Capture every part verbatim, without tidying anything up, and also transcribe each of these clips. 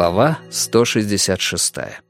Глава сто шестьдесят шестая.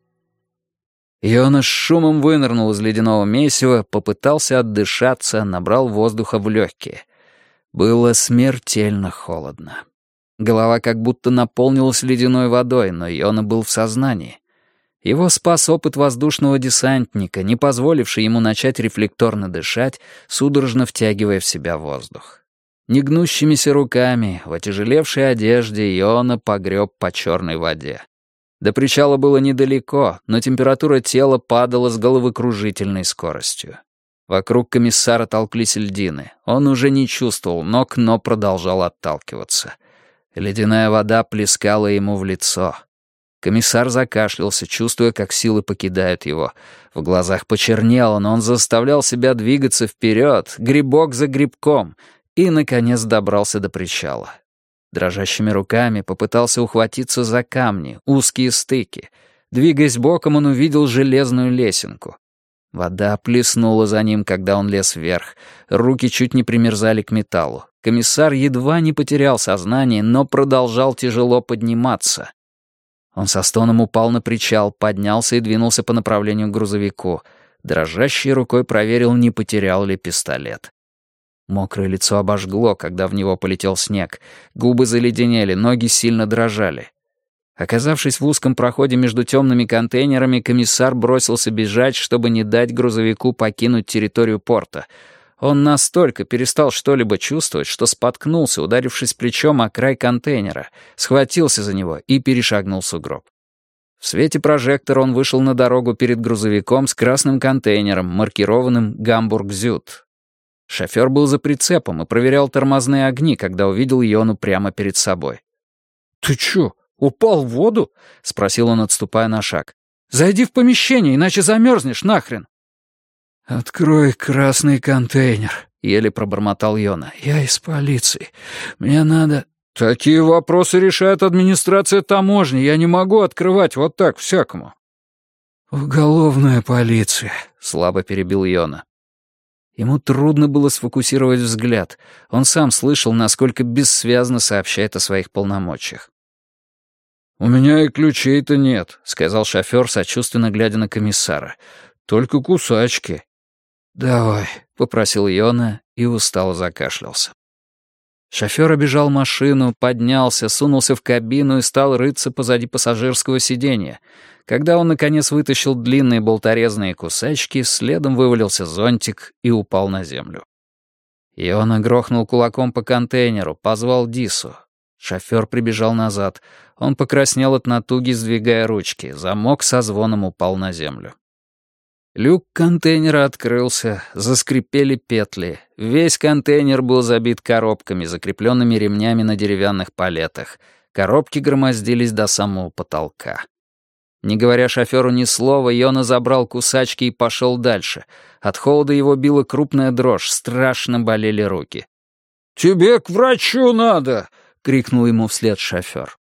Йона с шумом вынырнул из ледяного месива, попытался отдышаться, набрал воздуха в легкие. Было смертельно холодно. Голова как будто наполнилась ледяной водой, но Йона был в сознании. Его спас опыт воздушного десантника, не позволивший ему начать рефлекторно дышать, судорожно втягивая в себя воздух. Негнущимися руками, в отяжелевшей одежде, Йона погреб по черной воде. До причала было недалеко, но температура тела падала с головокружительной скоростью. Вокруг комиссара толклись льдины. Он уже не чувствовал ног, но продолжал отталкиваться. Ледяная вода плескала ему в лицо. Комиссар закашлялся, чувствуя, как силы покидают его. В глазах почернело, но он заставлял себя двигаться вперед, грибок за грибком, и, наконец, добрался до причала. Дрожащими руками попытался ухватиться за камни, узкие стыки. Двигаясь боком, он увидел железную лесенку. Вода плеснула за ним, когда он лез вверх. Руки чуть не примерзали к металлу. Комиссар едва не потерял сознание, но продолжал тяжело подниматься. Он со стоном упал на причал, поднялся и двинулся по направлению к грузовику. Дрожащей рукой проверил, не потерял ли пистолет. Мокрое лицо обожгло, когда в него полетел снег. Губы заледенели, ноги сильно дрожали. Оказавшись в узком проходе между темными контейнерами, комиссар бросился бежать, чтобы не дать грузовику покинуть территорию порта. Он настолько перестал что-либо чувствовать, что споткнулся, ударившись плечом о край контейнера, схватился за него и перешагнул сугроб. В свете прожектора он вышел на дорогу перед грузовиком с красным контейнером, маркированным «Гамбург-Зюд». Шофер был за прицепом и проверял тормозные огни, когда увидел Йону прямо перед собой. «Ты чё, упал в воду?» — спросил он, отступая на шаг. «Зайди в помещение, иначе замерзнешь нахрен». «Открой красный контейнер», — еле пробормотал Йона. «Я из полиции. Мне надо...» «Такие вопросы решает администрация таможни. Я не могу открывать вот так всякому». «Уголовная полиция», — слабо перебил Йона. Ему трудно было сфокусировать взгляд. Он сам слышал, насколько бессвязно сообщает о своих полномочиях. «У меня и ключей-то нет», — сказал шофер, сочувственно глядя на комиссара. «Только кусачки». «Давай», — попросил Йона и устало закашлялся. Шофер обежал машину, поднялся, сунулся в кабину и стал рыться позади пассажирского сиденья. Когда он, наконец, вытащил длинные болторезные кусачки, следом вывалился зонтик и упал на землю. Йона грохнул кулаком по контейнеру, позвал Дису. Шофер прибежал назад. Он покраснел от натуги, сдвигая ручки. Замок со звоном упал на землю. Люк контейнера открылся, заскрипели петли. Весь контейнер был забит коробками, закрепленными ремнями на деревянных палетах. Коробки громоздились до самого потолка. Не говоря шоферу ни слова, Йона забрал кусачки и пошел дальше. От холода его била крупная дрожь, страшно болели руки. «Тебе к врачу надо!» — крикнул ему вслед шофер.